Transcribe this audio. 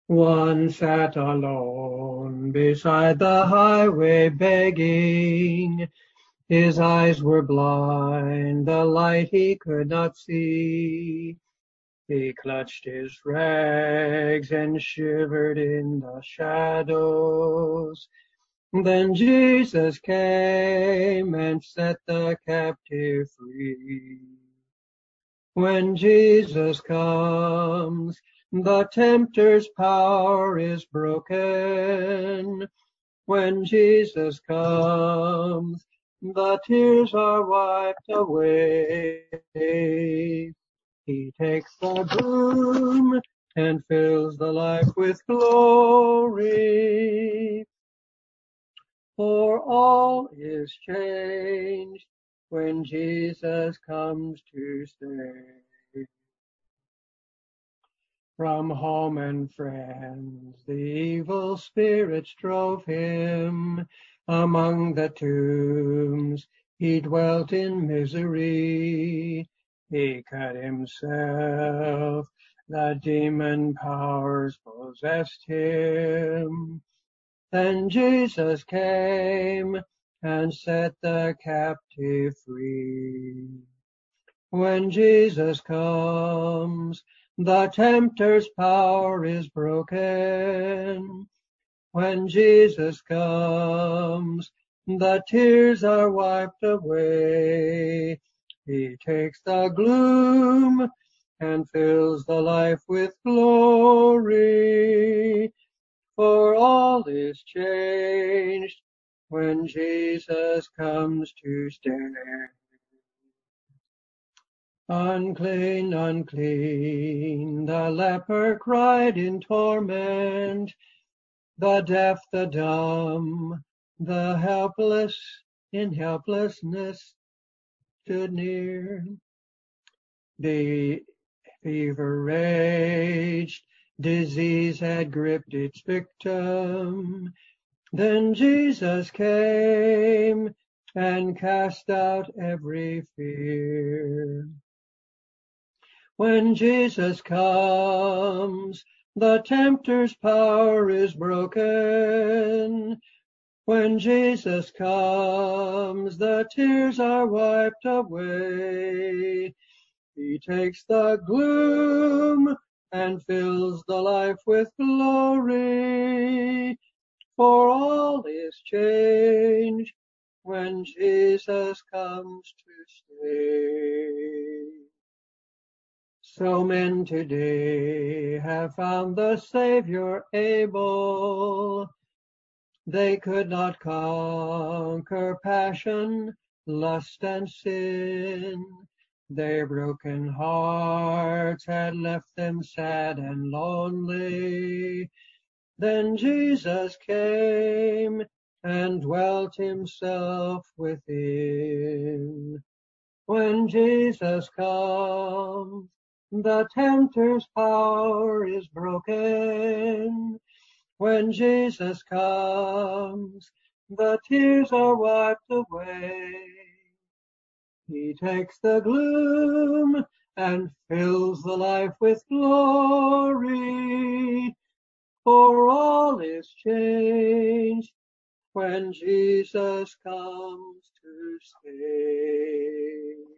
One sat alone beside the highway begging. His eyes were blind, the light he could not see. He clutched his rags and shivered in the shadows. Then Jesus came and set the captive free. When Jesus comes, the tempter's power is broken. When Jesus comes, the tears are wiped away. He takes the gloom and fills the life with glory. For all is changed when Jesus comes to stay. From home and friends, the evil spirits drove him. Among the tombs, he dwelt in misery. He cut himself, the demon powers possessed him. Then Jesus came and set the captive free. When Jesus comes, the tempter's power is broken. When Jesus comes, the tears are wiped away. He takes the gloom and fills the life with glory. For all is changed when Jesus comes to stay. Unclean, unclean, the leper cried in torment. The deaf, the dumb, the helpless in helplessness stood near. The fever raged, disease had gripped its victim. Then Jesus came and cast out every fear. When Jesus comes, the tempter's power is broken. When Jesus comes, the tears are wiped away. He takes the gloom and fills the life with glory. For all is changed when Jesus comes to stay. So men today have found the Savior able. They could not conquer passion, lust, and sin. Their broken hearts had left them sad and lonely. Then Jesus came and dwelt himself within. When Jesus comes, the tempter's power is broken. When Jesus comes, the tears are wiped away. He takes the gloom and fills the life with glory. For all is changed when Jesus comes to stay.